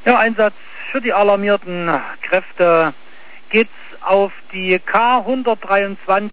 Ja, Einsatz für die alarmierten Kräfte geht's auf die K123